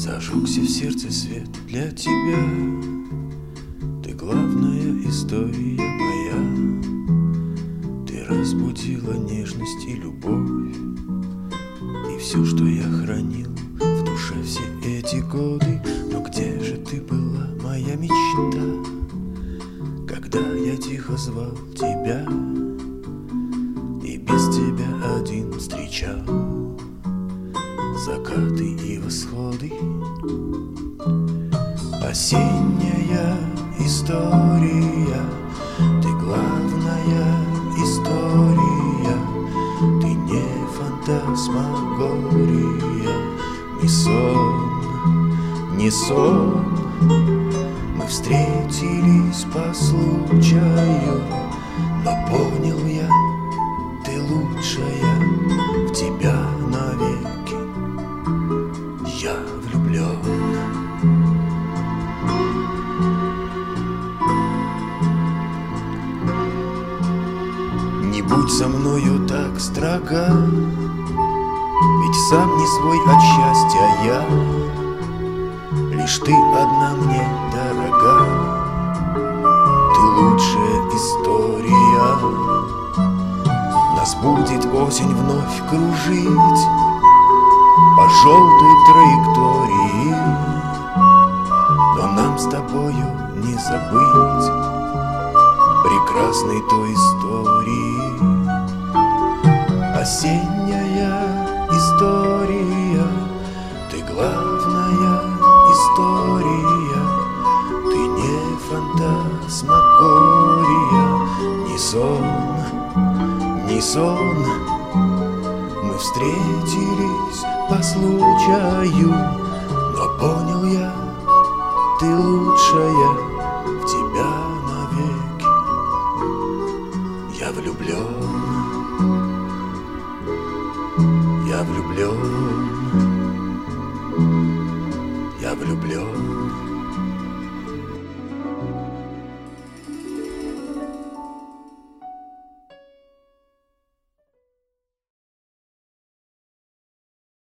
Зажегся в сердце свет для тебя. Ты главная история моя. Ты разбудила нежность и любовь, и все, что я хранил в душе все эти годы. Но где же ты была, моя мечта, когда я тихо звал тебя и без тебя один встречал закаты и восходы? Осенняя история, ты главная история. Ты не фантасмагория, не сон, не сон. Мы встретились по случаю, но понял я, ты лучшая, в тебя навеки я влюблен. Не будь со мною так строга, ведь сам не свой от счастья я. Лишь ты одна мне дорога, ты лучшая история. Нас будет осень вновь кружить по желтой траектории, но нам с тобою не забыть прекрасной той истории. Осенняя история, ты главная история. Ты не фантасмагория, не сон, не сон. Мы встретились по случаю, но понял я, ты лучшая, в тебя навеки я влюблен. Я влюблен, я влюблен.